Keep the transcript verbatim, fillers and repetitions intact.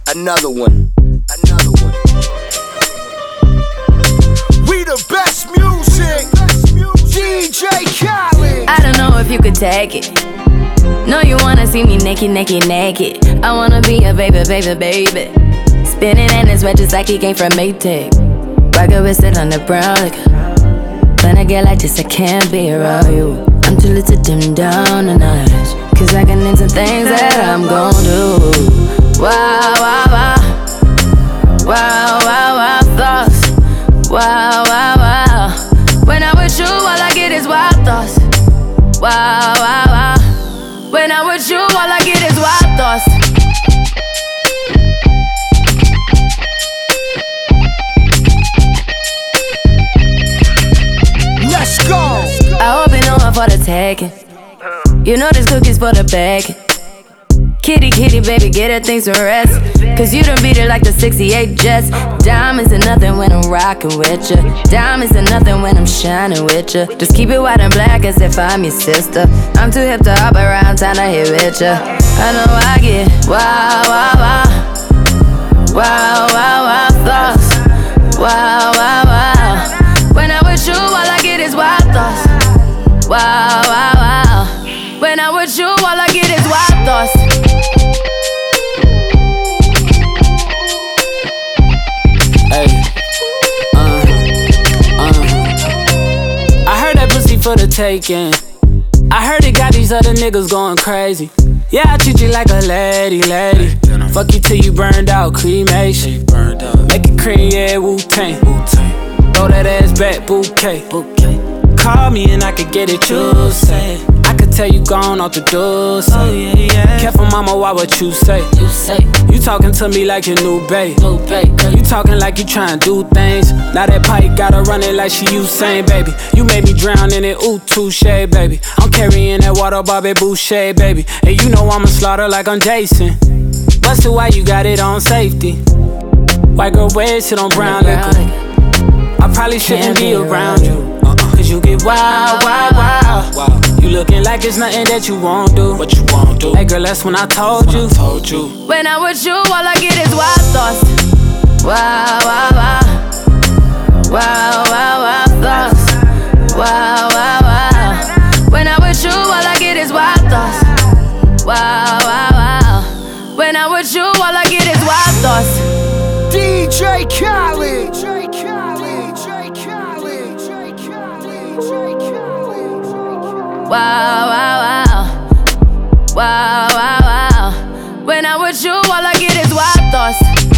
Another one. Another one. We the best music. D J Khaled. I don't know if you could take it. No, you wanna see me naked, naked, naked. I wanna be a baby, baby, baby. Spinning in his red just like he came from Maytag. Rocket with it on the brown liquor. When I get like this, I can't be around you. I'm too little to dim down a notch, cause I can into things that I'm gon' do. Wow, wow, wow. Wow, wow, wow, thoughts. Wow, wow, wow. When I'm with you, all I get is wild thoughts. Wow, wow, wow. When I'm with you, all I get is wild thoughts. Let's go. I hope you know I'm for the taking. You know this cookie's for the bag. Kitty, kitty, baby, get her things to rest. Cause you done beat it like the sixty-eight Jets. Diamonds are nothing when I'm rockin' with ya. Diamonds are nothing when I'm shining with ya. Just keep it white and black as if I'm your sister. I'm too hip to hop around town to hit with ya. I know I get wow, wow, wow. Wow, wow, wow, thoughts. Wow, wow, wow. When I'm with you, all I get is wild thoughts. Wow, wow, wow. When I'm with you, all I get is wild thoughts. Hey, uh, uh. I heard that pussy for the taking. I heard it got these other niggas going crazy. Yeah, I treat you like a lady, lady. Fuck you till you burned out, cremation. Make it cream, yeah, Wu-Tang. Throw that ass back, bouquet. Call me and I could get it, you say. I could tell you gone off the door, say. Oh, yeah, yeah. Careful, mama, why what you say? You say you talking to me like your new babe. New babe. You talking like you trying to do things. Now that pipe gotta run it like she Usain, baby. You made me drown in it, ooh, touche, baby. I'm carrying that water, Bobby Boucher, baby. And you know I'ma slaughter like I'm Jason. Busted, why you got it on safety? White girl wear shit on brown liquor. I probably shouldn't be around you. Cause you get wild, wild, wild. You looking like it's nothing that you won't do. What you won't do? Hey girl, that's when I told you. Told you. When I'm with you, all I get is wild thoughts. Wow, wow, wow. Wow, wow, wow, thoughts. Wow, wow, wow. When I'm with you, all I get is wild thoughts. Wow, wow, wow. When I'm with you, all I get is wild thoughts. D J Khaled. Wow, wow, wow. Wow, wow, wow. When I'm with you, all I get is wild thoughts.